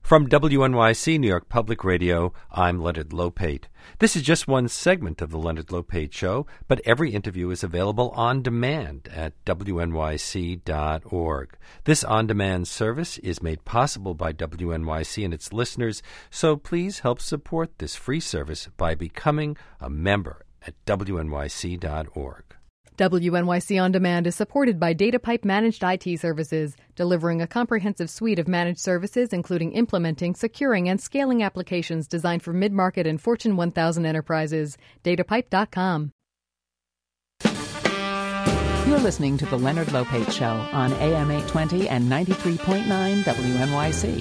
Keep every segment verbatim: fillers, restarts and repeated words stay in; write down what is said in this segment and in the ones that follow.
From W N Y C, New York Public Radio, I'm Leonard Lopate. This is just one segment of the Leonard Lopate Show, but every interview is available on demand at W N Y C dot org. This on-demand service is made possible by W N Y C and its listeners, so please help support this free service by becoming a member at W N Y C dot org. W N Y C On Demand is supported by DataPipe Managed I T Services, delivering a comprehensive suite of managed services including implementing, securing, and scaling applications designed for mid-market and Fortune one thousand enterprises. datapipe dot com. You're listening to The Leonard Lopate Show on A M eight twenty and ninety-three point nine W N Y C.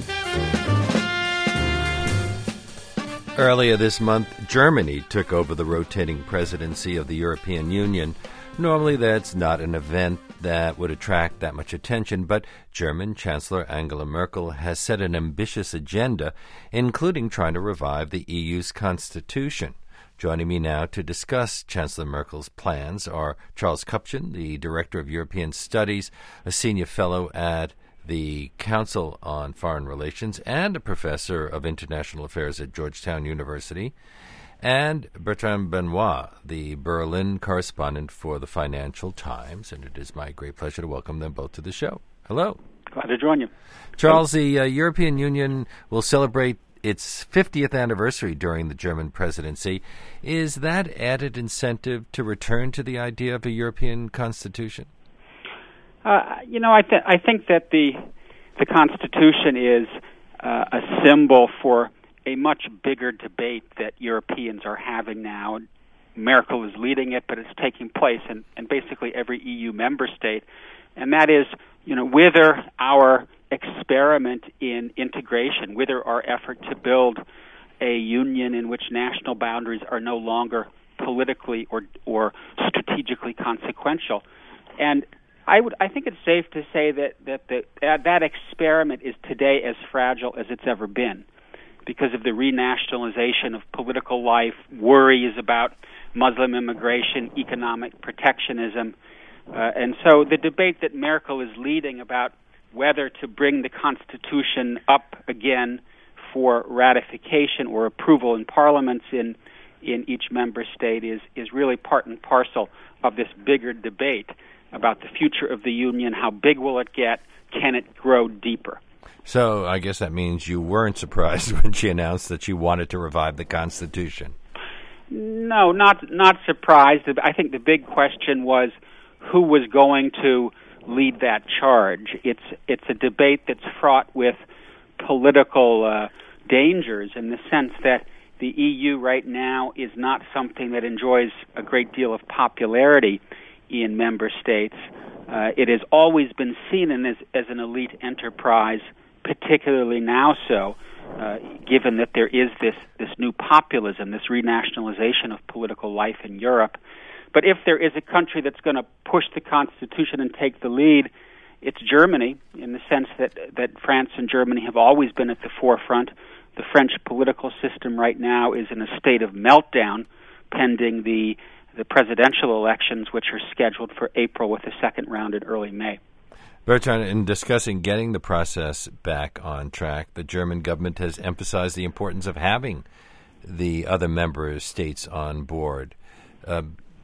Earlier this month, Germany took over the rotating presidency of the European Union. Normally, that's not an event that would attract that much attention, but German Chancellor Angela Merkel has set an ambitious agenda, including trying to revive the E U's constitution. Joining me now to discuss Chancellor Merkel's plans are Charles Kupchan, the Director of European Studies, a senior fellow at the Council on Foreign Relations, and a professor of international affairs at Georgetown University, and Bertrand Benoit, the Berlin correspondent for the Financial Times. And it is my great pleasure to welcome them both to the show. Hello. Glad to join you. Charles, the uh, European Union will celebrate its fiftieth anniversary during the German presidency. Is that added incentive to return to the idea of a European constitution? Uh, you know, I, th- I think that the the Constitution is uh, a symbol for a much bigger debate that Europeans are having now. Merkel is leading it, but it's taking place in, in basically every E U member state, and that is, you know, whether our experiment in integration, whether our effort to build a union in which national boundaries are no longer politically or or strategically consequential, and I would I think it's safe to say that that the, uh, that experiment is today as fragile as it's ever been, because of the renationalization of political life, worries about Muslim immigration, economic protectionism. Uh, and so the debate that Merkel is leading about whether to bring the Constitution up again for ratification or approval in parliaments in, in each member state is, is really part and parcel of this bigger debate about the future of the Union. How big will it get? Can it grow deeper? So I guess that means you weren't surprised when she announced that she wanted to revive the Constitution. No, not not surprised. I think the big question was who was going to lead that charge. It's it's a debate that's fraught with political uh, dangers in the sense that the E U right now is not something that enjoys a great deal of popularity in member states. Uh, it has always been seen in as, as an elite enterprise, particularly now so, uh, given that there is this, this new populism, this renationalization of political life in Europe. But if there is a country that's going to push the Constitution and take the lead, it's Germany, in the sense that, that France and Germany have always been at the forefront. The French political system right now is in a state of meltdown, pending the, the presidential elections, which are scheduled for April with a second round in early May. Bertrand, in discussing getting the process back on track, the German government has emphasized the importance of having the other member states on board. Uh,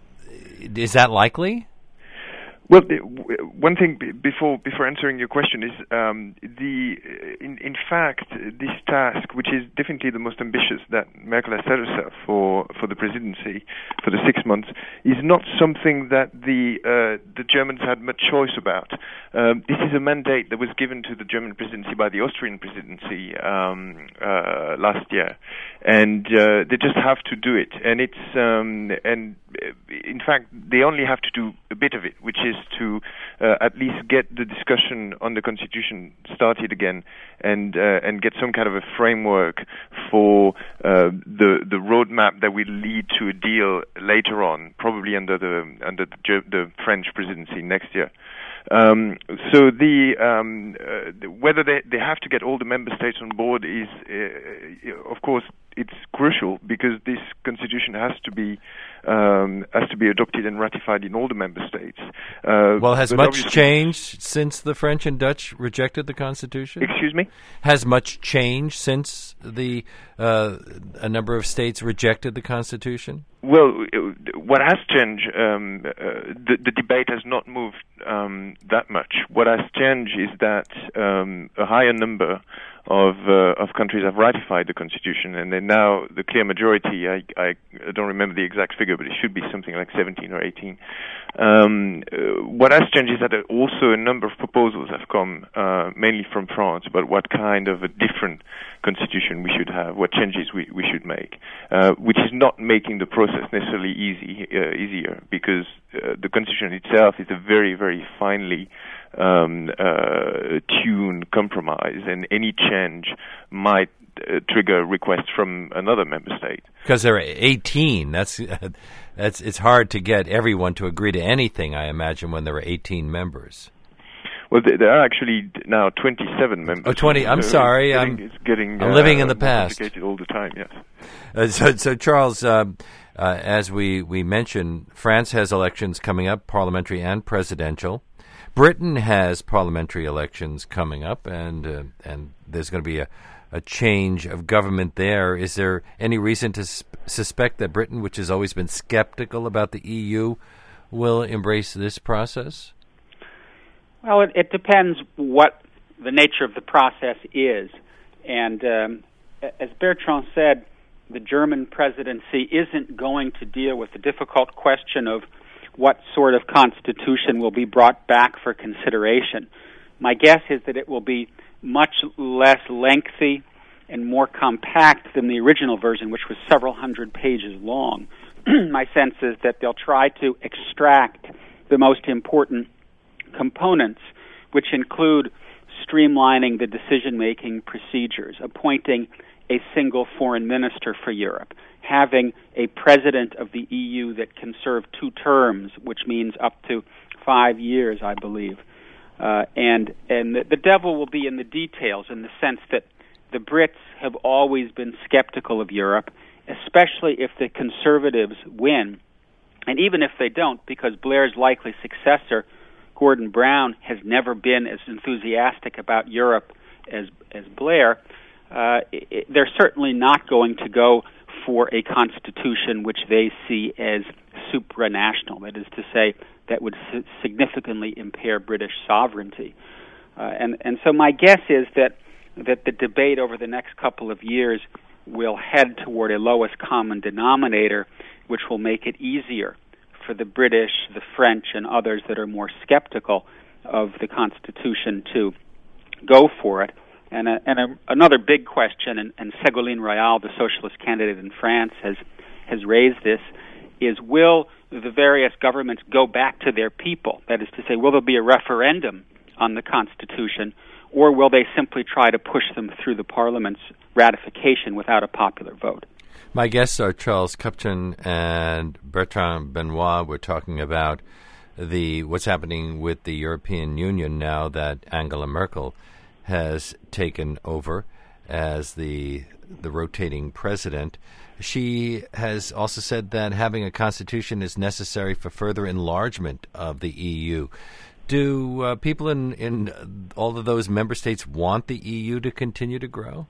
is that likely? Well, one thing before before answering your question is um, the in in fact this task, which is definitely the most ambitious that Merkel has set herself for for the presidency for the six months, is not something that the uh, the Germans had much choice about. Um, this is a mandate that was given to the German presidency by the Austrian presidency um, uh, last year, and uh, they just have to do it. And it's um, and in fact they only have to do a bit of it, which is to uh, at least get the discussion on the Constitution started again, and uh, and get some kind of a framework for uh, the the roadmap that will lead to a deal later on, probably under the under the, the French presidency next year. Um, so the, um, uh, the whether they, they have to get all the member states on board is, uh, of course, it's crucial because this constitution has to be um, has to be adopted and ratified in all the member states. Uh, well, has much changed since the French and Dutch rejected the constitution? Excuse me? Has much changed since the uh, a number of states rejected the constitution? Well, what has changed, um, uh, the, the debate has not moved um, that much. What has changed is that um, a higher number of uh, of countries have ratified the constitution, and then now the clear majority, I, I don't remember the exact figure, but it should be something like seventeen or eighteen. Um, uh, what has changed is that also a number of proposals have come, uh, mainly from France, about what kind of a different constitution we should have, what changes we, we should make, uh, which is not making the process necessarily easy uh, easier, because uh, the constitution itself is a very, very finely um, uh, tuned compromise, and any change might uh, trigger a request from another member state. Because there are eighteen. That's that's it's hard to get everyone to agree to anything, I imagine, when there are eighteen members. Well, there are actually now twenty-seven members. Oh, twenty. I'm so sorry. It's getting, I'm, it's getting, I'm uh, living in the past. Complicated all the time, yes. Uh, so, so, Charles, uh, uh, as we, we mentioned, France has elections coming up, parliamentary and presidential. Britain has parliamentary elections coming up, and uh, and there's going to be a, a change of government there. Is there any reason to sp- suspect that Britain, which has always been skeptical about the E U, will embrace this process? Well, it, it depends what the nature of the process is. And um, as Bertrand said, the German presidency isn't going to deal with the difficult question of what sort of constitution will be brought back for consideration. My guess is that it will be much less lengthy and more compact than the original version, which was several hundred pages long. My sense is that they'll try to extract the most important components, which include streamlining the decision-making procedures, appointing a single foreign minister for Europe, having a president of the E U that can serve two terms, which means up to five years, I believe. Uh, and and the, the devil will be in the details, in the sense that the Brits have always been skeptical of Europe, especially if the Conservatives win. And even if they don't, because Blair's likely successor, Gordon Brown, has never been as enthusiastic about Europe as as Blair, uh, it, they're certainly not going to go for a constitution which they see as supranational, that is to say, that would s- significantly impair British sovereignty. Uh, and, and so my guess is that, that the debate over the next couple of years will head toward a lowest common denominator, which will make it easier for the British, the French, and others that are more skeptical of the Constitution to go for it. And, a, and a, another big question, and, and Ségolène Royal, the socialist candidate in France, has has raised this, is will the various governments go back to their people? That is to say, will there be a referendum on the Constitution, or will they simply try to push them through the Parliament's ratification without a popular vote? My guests are Charles Kupchan and Bertrand Benoit. We're talking about the what's happening with the European Union now that Angela Merkel has taken over as the the rotating president. She has also said that having a constitution is necessary for further enlargement of the E U. Do uh, people in, in all of those member states want the E U to continue to grow?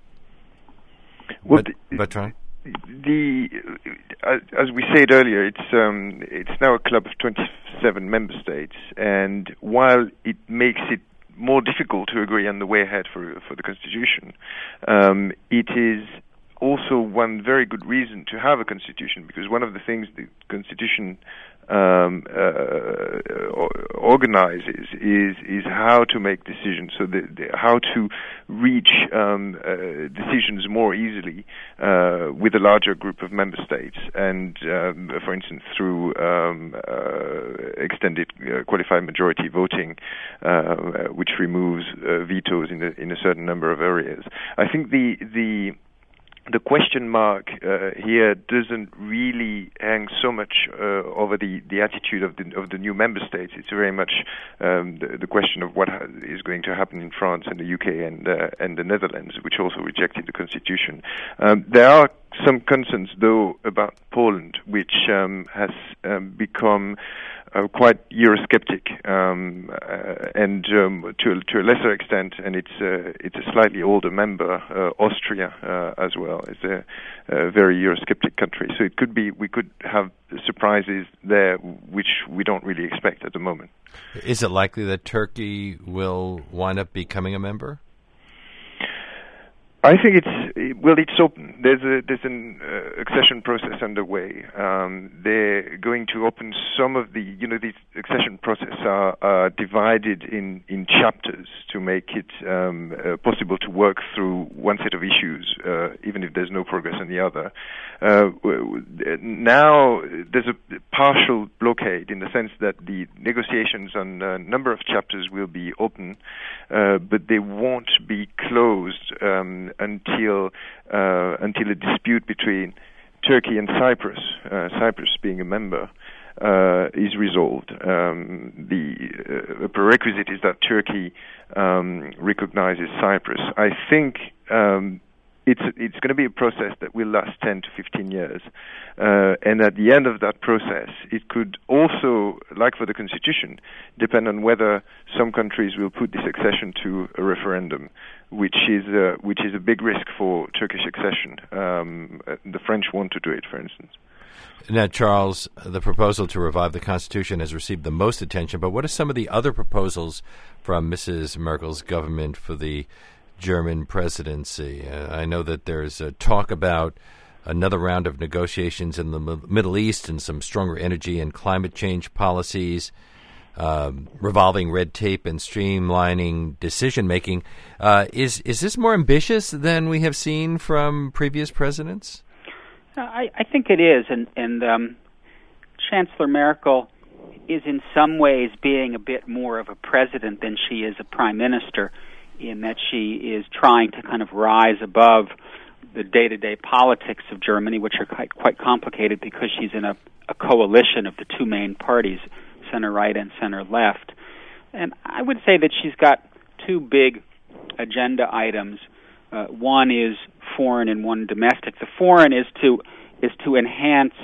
Well, but, Bertrand? The uh, as we said earlier, it's um, it's now a club of twenty-seven member states, and while it makes it more difficult to agree on the way ahead for for the constitution, um, it is also one very good reason to have a constitution, because one of the things the constitution um, uh, organizes is is how to make decisions, so the, the, how to reach um, uh, decisions more easily uh, with a larger group of member states, and um, for instance through um, uh, extended uh, qualified majority voting, uh, which removes uh, vetoes in, the, in a certain number of areas. I think the the the question mark uh, here doesn't really hang so much uh, over the, the attitude of the of the new member states. It's very much um, the, the question of what ha- is going to happen in France and the U K and uh, and the Netherlands, which also rejected the constitution. Um, there are some concerns, though, about Poland, which um, has um, become Uh, quite Eurosceptic, um, uh, and um, to to a lesser extent, and it's uh, it's a slightly older member, uh, Austria uh, as well. It's a, a very Eurosceptic country, so it could be we could have surprises there, which we don't really expect at the moment. Is it likely that Turkey will wind up becoming a member? I think it's well. It's open. There's a there's an uh, accession process underway. Um, they're going to open some of the you know these accession processes are, are divided in, in chapters to make it um, uh, possible to work through one set of issues, uh, even if there's no progress on the other. Uh, now there's a partial blockade in the sense that the negotiations on a number of chapters will be open, uh, but they won't be closed. Um, until uh, until a dispute between Turkey and Cyprus, uh, Cyprus being a member, uh, is resolved. Um, the uh, prerequisite is that Turkey um, recognizes Cyprus. I think um, it's it's going to be a process that will last ten to fifteen years, uh, and at the end of that process, it could also, like for the constitution, depend on whether some countries will put this accession to a referendum, which is uh, which is a big risk for Turkish accession. Um, the French want to do it, for instance. Now, Charles, the proposal to revive the Constitution has received the most attention, but what are some of the other proposals from Missus Merkel's government for the German presidency? Uh, I know that there's a talk about another round of negotiations in the M- Middle East and some stronger energy and climate change policies. Um, revolving red tape and streamlining decision-making. Uh, is is this more ambitious than we have seen from previous presidents? I, I think it is, and, and um, Chancellor Merkel is in some ways being a bit more of a president than she is a prime minister, in that she is trying to kind of rise above the day-to-day politics of Germany, which are quite, quite complicated because she's in a, a coalition of the two main parties, center-right and center-left. And I would say that she's got two big agenda items. Uh, one is foreign and one domestic. The foreign is to is to enhance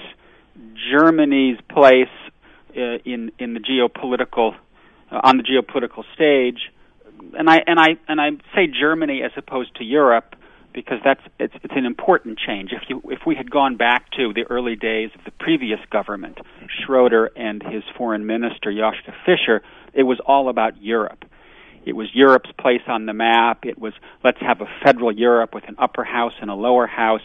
Germany's place uh, in in the geopolitical uh, on the geopolitical stage. And I and I and I say Germany as opposed to Europe, because that's it's, it's an important change. If you if we had gone back to the early days of the previous government, Schroeder and his foreign minister Joschka Fischer, it was all about Europe. It was Europe's place on the map. It was, let's have a federal Europe with an upper house and a lower house.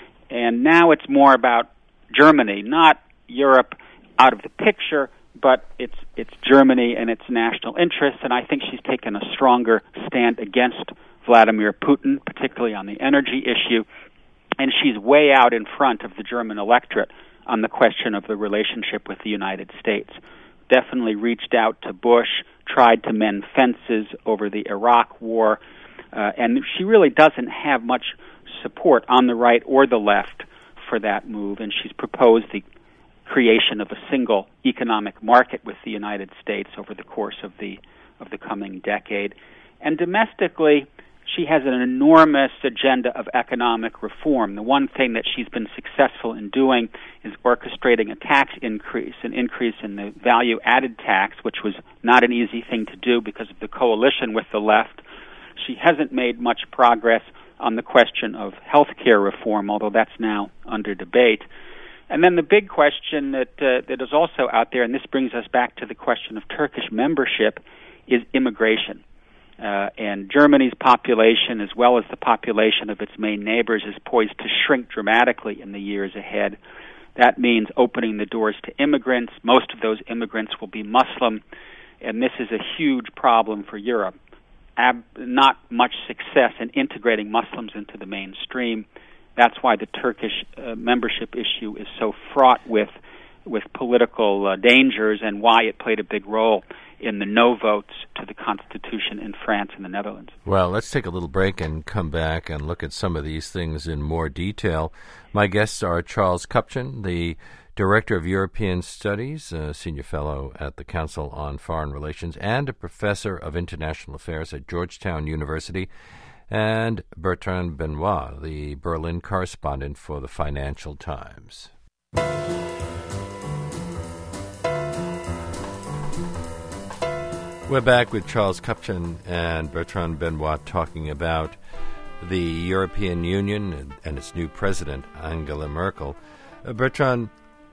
And now it's more about Germany, not Europe out of the picture, but it's it's Germany and its national interests. And I think she's taken a stronger stand against Vladimir Putin, particularly on the energy issue, and she's way out in front of the German electorate on the question of the relationship with the United States. Definitely reached out to Bush, tried to mend fences over the Iraq war, uh, and she really doesn't have much support on the right or the left for that move, and she's proposed the creation of a single economic market with the United States over the course of the of the coming decade. And domestically, she has an enormous agenda of economic reform. The one thing that she's been successful in doing is orchestrating a tax increase, an increase in the value-added tax, which was not an easy thing to do because of the coalition with the left. She hasn't made much progress on the question of health care reform, although that's now under debate. And then the big question that uh, that is also out there, and this brings us back to the question of Turkish membership, is immigration. Uh, and Germany's population, as well as the population of its main neighbors, is poised to shrink dramatically in the years ahead. That means opening the doors to immigrants. Most of those immigrants will be Muslim, and this is a huge problem for Europe. Ab- not much success in integrating Muslims into the mainstream. That's why the Turkish uh, membership issue is so fraught with with political uh, dangers, and why it played a big role in the no votes to the Constitution in France and the Netherlands. Well, let's take a little break and come back and look at some of these things in more detail. My guests are Charles Kupchan, the Director of European Studies, a Senior Fellow at the Council on Foreign Relations, and a Professor of International Affairs at Georgetown University, and Bertrand Benoit, the Berlin correspondent for the Financial Times. We're back with Charles Kupchan and Bertrand Benoit talking about the European Union and its new president, Angela Merkel. Uh, Bertrand,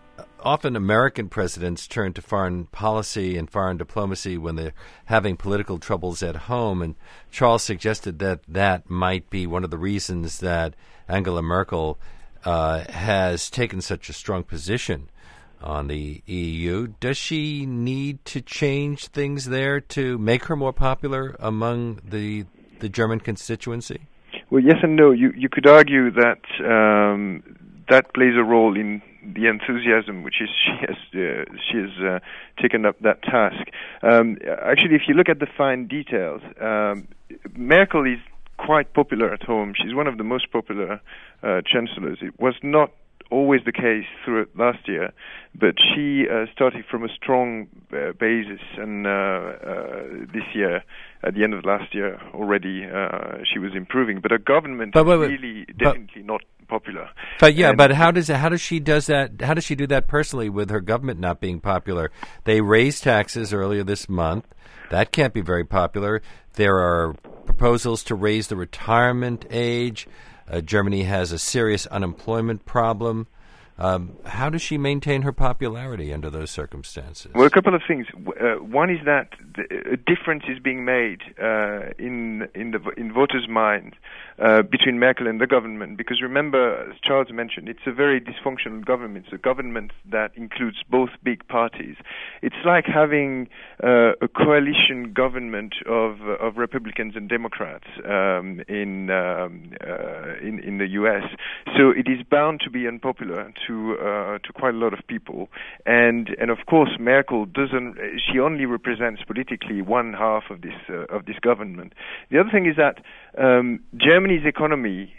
often American presidents turn to foreign policy and foreign diplomacy when they're having political troubles at home, and Charles suggested that that might be one of the reasons that Angela Merkel uh, has taken such a strong position on the E U. Does she need to change things there to make her more popular among the the German constituency? Well, yes and no. You you could argue that um, that plays a role in the enthusiasm which is she has uh, she has uh, taken up that task. Um, actually, if you look at the fine details, um, Merkel is quite popular at home. She's one of the most popular uh, chancellors. It was not always the case throughout last year, but she uh, started from a strong uh, basis, and uh, uh, this year, at the end of last year already, uh, she was improving. But her government but, is wait, wait, really but, definitely not popular. But yeah, and but how does how does she does that? How does she do that personally with her government not being popular? They raised taxes earlier this month. That can't be very popular. There are proposals to raise the retirement age. Uh, Germany has a serious unemployment problem. Um, how does she maintain her popularity under those circumstances? Well, a couple of things. Uh, one is that the, a difference is being made uh, in in the in voters' minds uh, between Merkel and the government. Because remember, as Charles mentioned, it's a very dysfunctional government. It's a government that includes both big parties. It's like having uh, a coalition government of uh, of Republicans and Democrats um, in, um, uh, in in the U S. So it is bound to be unpopular to uh, to quite a lot of people, and and of course Merkel doesn't. She only represents politically one half of this uh, of this government. The other thing is that um, Germany's economy,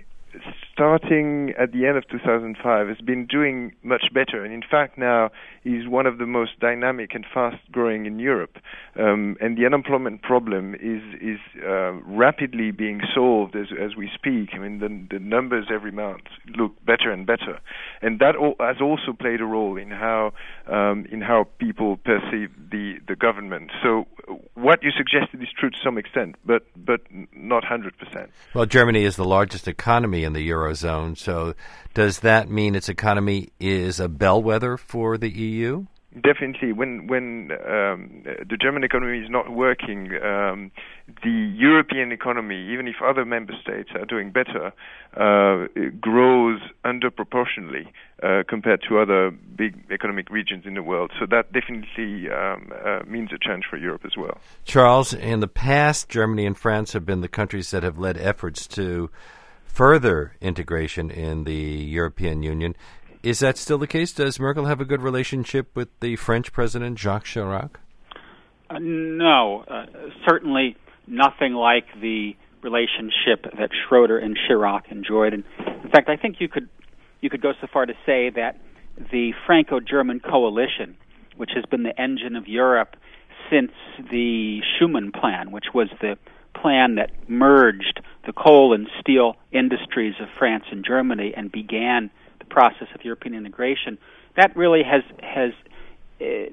starting at the end of two thousand five, has been doing much better, and in fact now is one of the most dynamic and fast-growing in Europe. Um, and the unemployment problem is is uh, rapidly being solved as as we speak. I mean, the, the numbers every month look better and better, and that all, has also played a role in how um, in how people perceive the the government. So what you suggested is true to some extent, but but not one hundred percent. Well, Germany is the largest economy in the Eurozone, so does that mean its economy is a bellwether for the E U? Definitely. When when um, the German economy is not working, um, the European economy, even if other member states are doing better, uh, it grows underproportionally uh, compared to other big economic regions in the world. So that definitely um, uh, means a change for Europe as well. Charles, in the past, Germany and France have been the countries that have led efforts to further integration in the European Union. Is that still the case? Does Merkel have a good relationship with the French president, Jacques Chirac? Uh, no, uh, certainly nothing like the relationship that Schroeder and Chirac enjoyed. And in fact, I think you could you could go so far to say that the Franco-German coalition, which has been the engine of Europe since the Schuman Plan, which was the plan that merged the coal and steel industries of France and Germany and began the process of European integration, that really has has uh,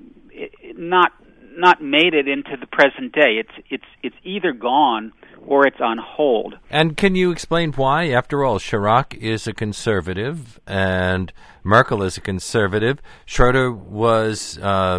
not not made it into the present day. It's it's it's either gone or it's on hold. And can you explain why? After all, Chirac is a conservative and Merkel is a conservative. Schroeder was uh,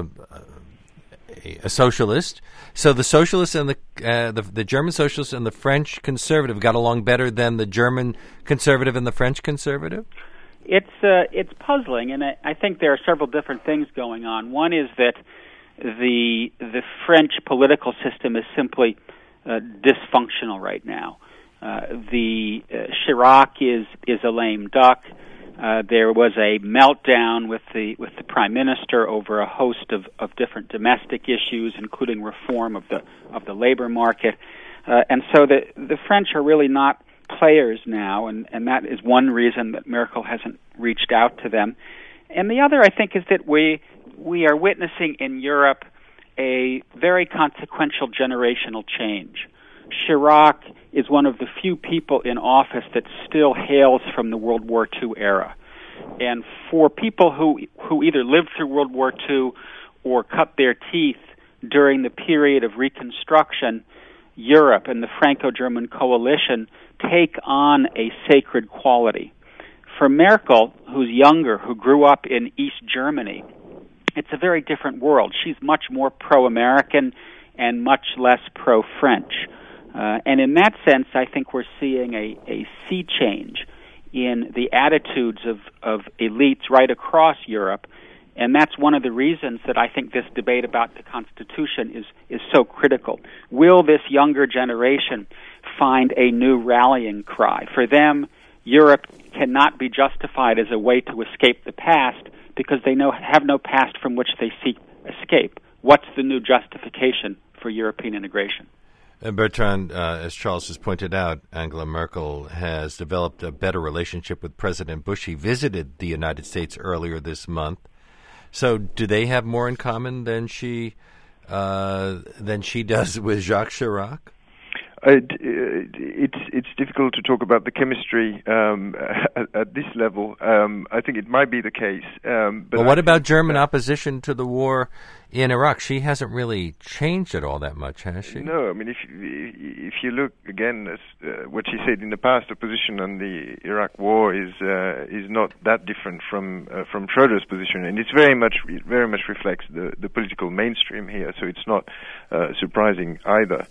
a socialist. So the socialists and the, uh, the the German socialists and the French conservative got along better than the German conservative and the French conservative? It's uh, it's puzzling, and I, I think there are several different things going on. One is that the the French political system is simply uh, dysfunctional right now. Uh, the uh, Chirac is is a lame duck. Uh, there was a meltdown with the with the prime minister over a host of, of different domestic issues, including reform of the of the labor market, uh, and so the the French are really not players now, and, and that is one reason that Merkel hasn't reached out to them. And the other, I think, is that we we are witnessing in Europe a very consequential generational change. Chirac is one of the few people in office that still hails from the World War Two era. And for people who who either lived through World War Two or cut their teeth during the period of Reconstruction, Europe and the Franco-German coalition take on a sacred quality. For Merkel, who's younger, who grew up in East Germany, it's a very different world. She's much more pro-American and much less pro-French. Uh, and in that sense, I think we're seeing a, a sea change in the attitudes of, of elites right across Europe. And that's one of the reasons that I think this debate about the Constitution is, is so critical. Will this younger generation find a new rallying cry? For them, Europe cannot be justified as a way to escape the past because they know, have no past from which they seek escape. What's the new justification for European integration? Uh, Bertrand, uh, as Charles has pointed out, Angela Merkel has developed a better relationship with President Bush. He visited the United States earlier this month. So do they have more in common than she uh, than she does with Jacques Chirac? Uh, it's it's difficult to talk about the chemistry um, at, at this level. Um, I think it might be the case. Um, but well, what I about German opposition to the war in Iraq? She hasn't really changed it all that much, has she? No, I mean, if if you look again at uh, what she said in the past, the position on the Iraq war is uh, is not that different from uh, from Schroeder's position, and it's very much very much reflects the, the political mainstream here. So it's not uh, surprising either.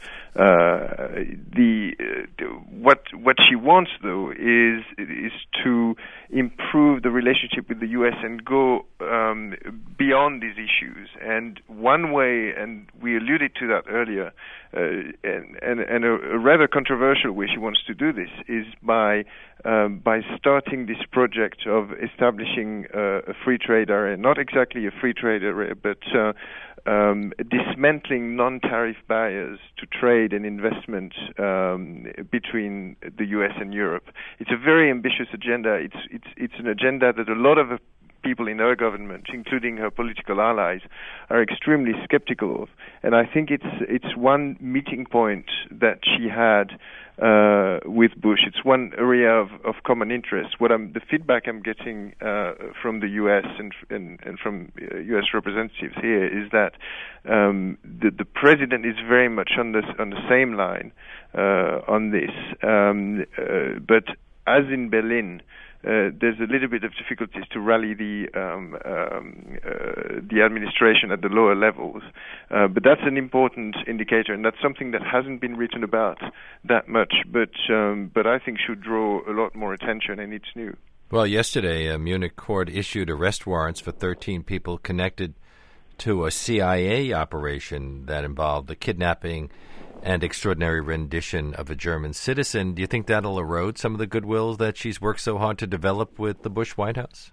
Uh, the uh, what what she wants though is is to improve the relationship with the U S and go um, beyond these issues. And one way, and we alluded to that earlier, uh, and, and, and a, a rather controversial way she wants to do this is by um, by starting this project of establishing uh, a free trade area, not exactly a free trade area, but uh, um, dismantling non-tariff barriers to trade and investment um, between the U S and Europe. It's a very ambitious agenda. It's it's it's an agenda that a lot of people in her government, including her political allies, are extremely skeptical of. And I think it's it's one meeting point that she had uh, with Bush. It's one area of, of common interest. What I'm, the feedback I'm getting uh, from the U S and and, and from uh, U S representatives here is that um, the, the president is very much on the on the same line uh, on this. Um, uh, but as in Berlin, Uh, there's a little bit of difficulties to rally the um, um, uh, the administration at the lower levels, uh, but that's an important indicator, and that's something that hasn't been written about that much, but um, but I think should draw a lot more attention, and it's new. Well, yesterday, a Munich court issued arrest warrants for thirteen people connected to a C I A operation that involved the kidnapping and extraordinary rendition of a German citizen. Do you think that'll erode some of the goodwill that she's worked so hard to develop with the Bush White House?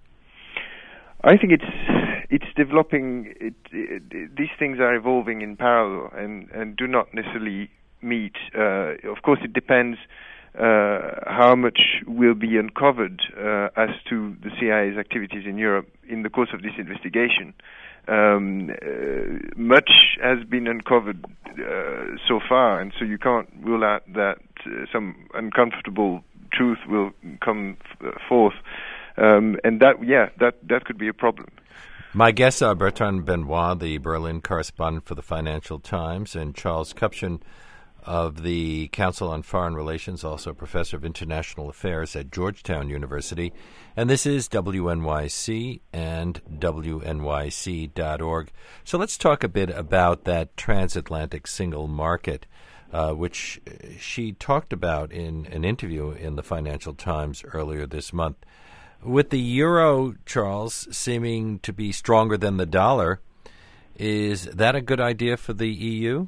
I think it's it's developing. It, it, it, these things are evolving in parallel and, and do not necessarily meet. Uh, of course, it depends uh, how much will be uncovered uh, as to the C I A's activities in Europe in the course of this investigation. Um, uh, much has been uncovered uh, so far, and so you can't rule out that uh, some uncomfortable truth will come f- forth. Um, and that, yeah, that, that could be a problem. My guests are Bertrand Benoit, the Berlin correspondent for the Financial Times, and Charles Kupchan of the Council on Foreign Relations, also professor of international affairs at Georgetown University. And this is W N Y C and W N Y C dot org. So let's talk a bit about that transatlantic single market, uh, which she talked about in an interview in the Financial Times earlier this month. With the euro, Charles, seeming to be stronger than the dollar, is that a good idea for the E U?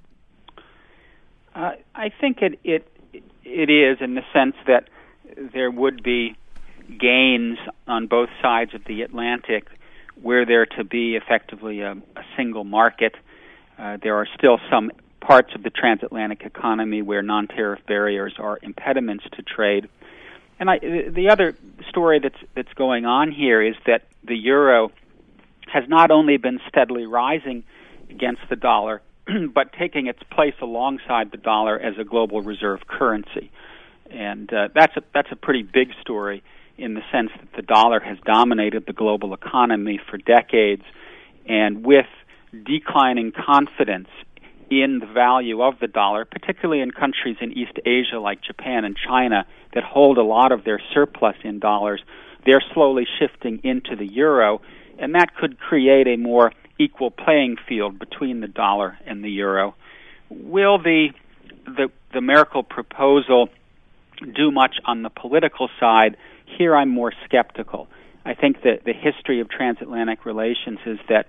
Uh, I think it, it it is in the sense that there would be gains on both sides of the Atlantic, were there to be effectively a, a single market. Uh, there are still some parts of the transatlantic economy where non-tariff barriers are impediments to trade. And I, the other story that's that's going on here is that the euro has not only been steadily rising against the dollar, but taking its place alongside the dollar as a global reserve currency. And uh, that's a that's a pretty big story in the sense that the dollar has dominated the global economy for decades, and with declining confidence in the value of the dollar, particularly in countries in East Asia like Japan and China that hold a lot of their surplus in dollars, they're slowly shifting into the euro, and that could create a more equal playing field between the dollar and the euro. Will the the, the Merkel proposal do much on the political side? Here I'm more skeptical. I think that the history of transatlantic relations is that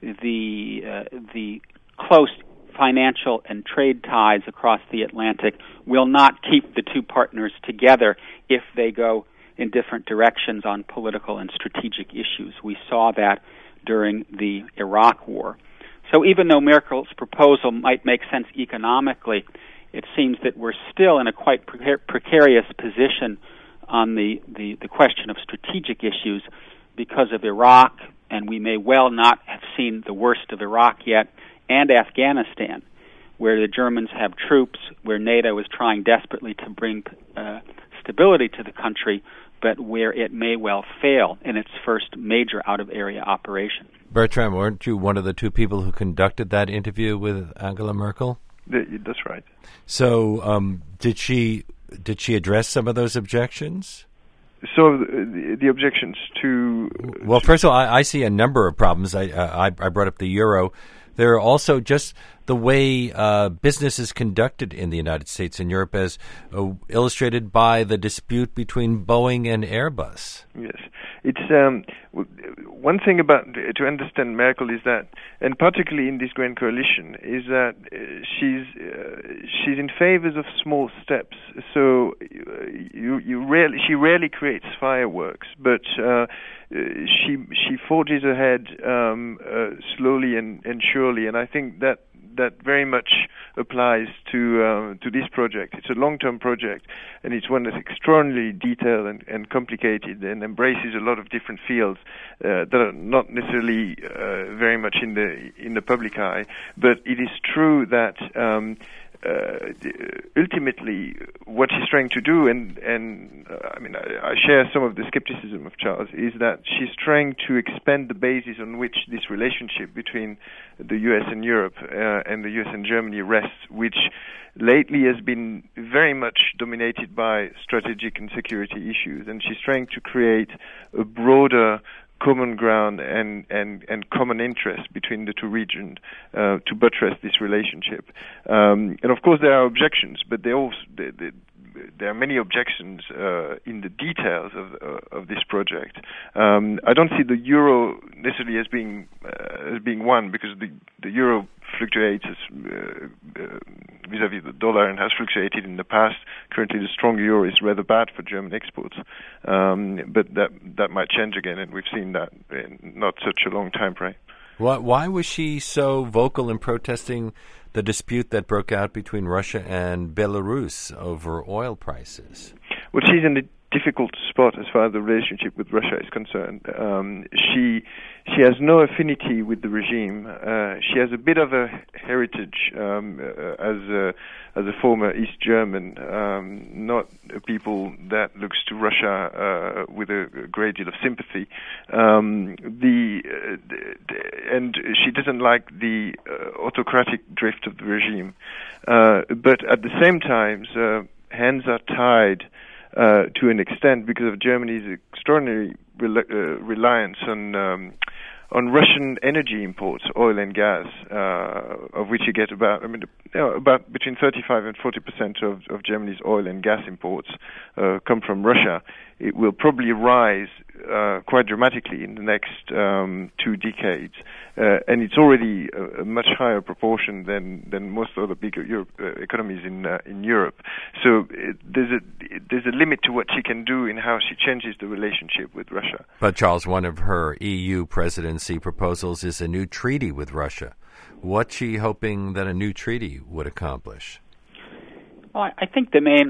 the uh, the close financial and trade ties across the Atlantic will not keep the two partners together if they go in different directions on political and strategic issues. We saw that during the Iraq War. So even though Merkel's proposal might make sense economically, it seems that we're still in a quite precar- precarious position on the, the, the question of strategic issues because of Iraq, and we may well not have seen the worst of Iraq yet, and Afghanistan, where the Germans have troops, where NATO is trying desperately to bring uh, stability to the country, but where it may well fail in its first major out-of-area operation. Bertram, weren't you one of the two people who conducted that interview with Angela Merkel? That's right. So um, did she did she address some of those objections? So the, the objections to... Well, first of all, I, I see a number of problems. I, uh, I I brought up the euro. There are also just the way uh, business is conducted in the United States and Europe, as uh, illustrated by the dispute between Boeing and Airbus. Yes. It's um, one thing about to understand Merkel is that, and particularly in this Grand Coalition, is that uh, she's uh, she's in favor of small steps. So uh, you you rarely she rarely creates fireworks, but uh, she she forges ahead um, uh, slowly and, and surely, and I think that that very much applies to uh, to this project. It's a long-term project, and it's one that's extraordinarily detailed and, and complicated, and embraces a lot of different fields uh, that are not necessarily uh, very much in the in the public eye. But it is true that um, uh, ultimately, what she's trying to do, and and uh, I mean, I, I share some of the skepticism of Charles, is that she's trying to expand the basis on which this relationship between the U S and Europe uh, and the U S and Germany rests, which lately has been very much dominated by strategic and security issues, and she's trying to create a broader common ground and, and, and common interest between the two regions uh, to buttress this relationship. Um, and of course there are objections, but they also, they, they, there are many objections uh, in the details of uh, of this project. Um, I don't see the euro necessarily as being uh, as being one, because the the euro fluctuates as, uh, uh, vis-à-vis the dollar and has fluctuated in the past. Currently, the strong euro is rather bad for German exports, um, but that that might change again, and we've seen that in not such a long time frame. Why, why was she so vocal in protesting the dispute that broke out between Russia and Belarus over oil prices? Well, she's in a difficult spot as far as the relationship with Russia is concerned. Um, she she has no affinity with the regime. Uh, she has a bit of a heritage um, uh, as a as a former East German, um, not a people that looks to Russia uh, with a, a great deal of sympathy. Um, the, uh, the and she doesn't like the uh, autocratic drift of the regime. Uh, but at the same time, uh, hands are tied Uh, to an extent because of Germany's extraordinary rel- uh, reliance on um, on Russian energy imports, oil and gas, uh, of which you get about I mean you know, about between thirty-five and forty percent of, of Germany's oil and gas imports uh, come from Russia. It will probably rise uh, quite dramatically in the next um, two decades, uh, and it's already a, a much higher proportion than, than most other bigger Europe, uh, economies in uh, in Europe. So it, there's a there's a limit to what she can do in how she changes the relationship with Russia. But Charles, one of her E U presidency proposals is a new treaty with Russia. What's she hoping that a new treaty would accomplish? Well, I think the main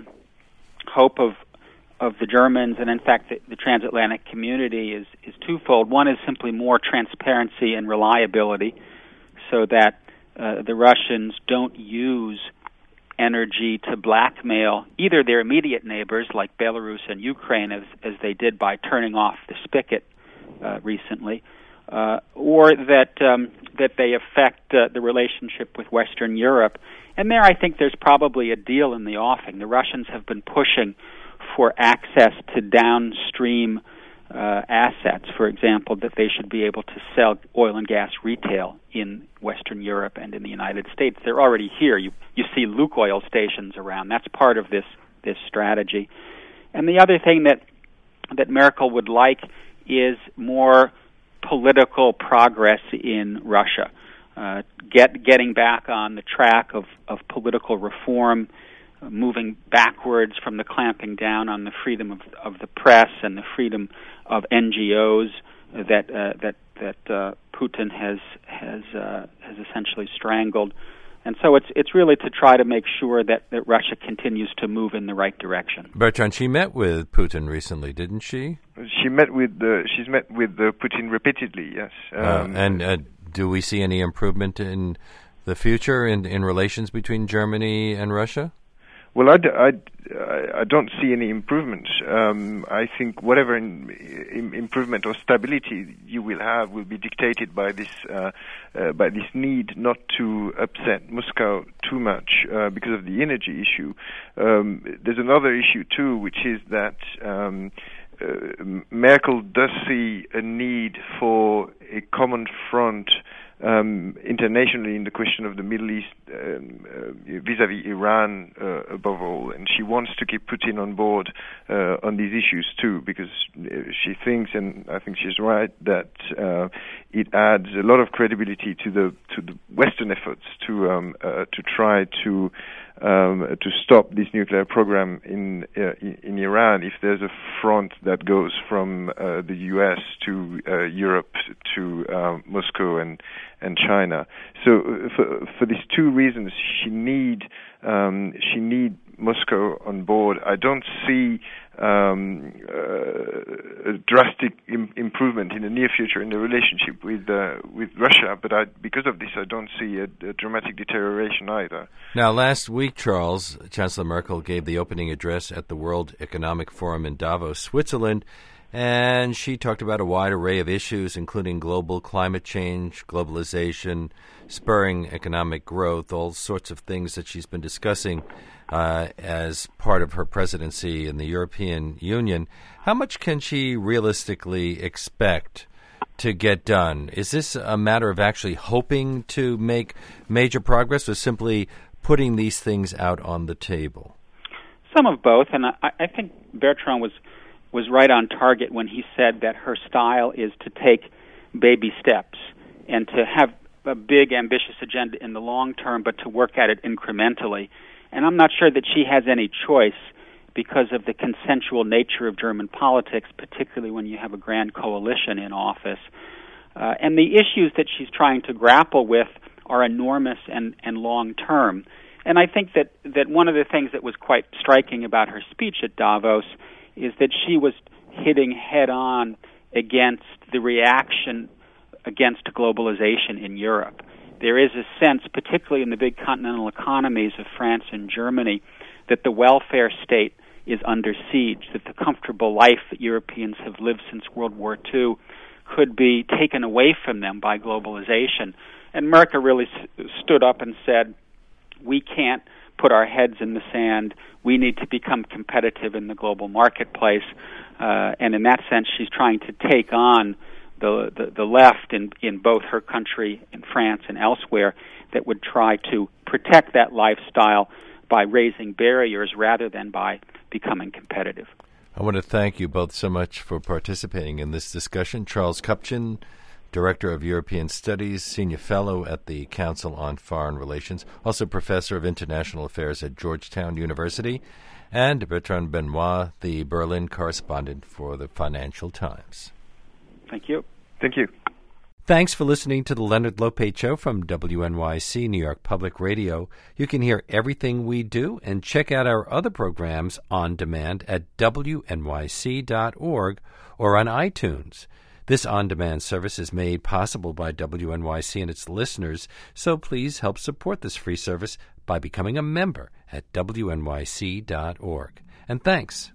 hope of of the Germans, and in fact the, the transatlantic community, is, is twofold. One is simply more transparency and reliability, so that uh, the Russians don't use energy to blackmail either their immediate neighbors, like Belarus and Ukraine, as, as they did by turning off the spigot uh, recently, uh, or that um, that they affect uh, the relationship with Western Europe. And there I think there's probably a deal in the offing. The Russians have been pushing for access to downstream uh, assets, for example, that they should be able to sell oil and gas retail in Western Europe and in the United States. They're already here. You you see Lukoil stations around. That's part of this this strategy. And the other thing that that Merkel would like is more political progress in Russia, uh, get getting back on the track of, of political reform, uh, moving backwards from the clamping down on the freedom of, of the press and the freedom of N G Os that uh, that that uh, Putin has has uh, has essentially strangled. And so it's it's really to try to make sure that, that Russia continues to move in the right direction. Bertrand, she met with Putin recently, didn't she? She met with uh, she's met with uh, Putin repeatedly. Yes. Um, uh, and uh, do we see any improvement in the future in, in relations between Germany and Russia? Well, I, d- I, d- I don't see any improvement. Um, I think whatever in, in improvement or stability you will have will be dictated by this uh, uh, by this need not to upset Moscow too much uh, because of the energy issue. Um, there's another issue too, which is that um, uh, Merkel does see a need for a common front Um, internationally in the question of the Middle East um, uh, vis-à-vis Iran uh, above all, and she wants to keep Putin on board uh, on these issues too, because she thinks, and I think she's right, that uh, it adds a lot of credibility to the to the Western efforts to um, uh, to try to um, to stop this nuclear program in uh, in Iran. If there's a front that goes from uh, the U S to uh, Europe to uh, Moscow and and China. So uh, for, for these two reasons, she need um, she need Moscow on board. I don't see um, uh, a drastic im- improvement in the near future in the relationship with uh, with Russia, but I, because of this, I don't see a, a dramatic deterioration either. Now, last week, Charles, Chancellor Merkel gave the opening address at the World Economic Forum in Davos, Switzerland, and she talked about a wide array of issues, including global climate change, globalization, spurring economic growth, all sorts of things that she's been discussing uh, as part of her presidency in the European Union. How much can she realistically expect to get done? Is this a matter of actually hoping to make major progress or simply putting these things out on the table? Some of both, and I, I think Bertrand was was right on target when he said that her style is to take baby steps and to have a big, ambitious agenda in the long term, but to work at it incrementally. And I'm not sure that she has any choice because of the consensual nature of German politics, particularly when you have a grand coalition in office. Uh, and the issues that she's trying to grapple with are enormous and, and long-term. And I think that, that one of the things that was quite striking about her speech at Davos is that she was hitting head-on against the reaction against globalization in Europe. There is a sense, particularly in the big continental economies of France and Germany, that the welfare state is under siege, that the comfortable life that Europeans have lived since World War Two could be taken away from them by globalization. And Merkel really s- stood up and said, we can't put our heads in the sand. We need to become competitive in the global marketplace. Uh, and in that sense, she's trying to take on the, the, the left in, in both her country, in France and elsewhere, that would try to protect that lifestyle by raising barriers rather than by becoming competitive. I want to thank you both so much for participating in this discussion. Charles Kupchan, Director of European Studies, Senior Fellow at the Council on Foreign Relations, also Professor of International Affairs at Georgetown University, and Bertrand Benoit, the Berlin correspondent for the Financial Times. Thank you. Thank you. Thanks for listening to the Leonard Lopate Show from W N Y C, New York Public Radio. You can hear everything we do and check out our other programs on demand at W N Y C dot org or on iTunes. This on-demand service is made possible by W N Y C and its listeners, so please help support this free service by becoming a member at W N Y C dot org. And thanks.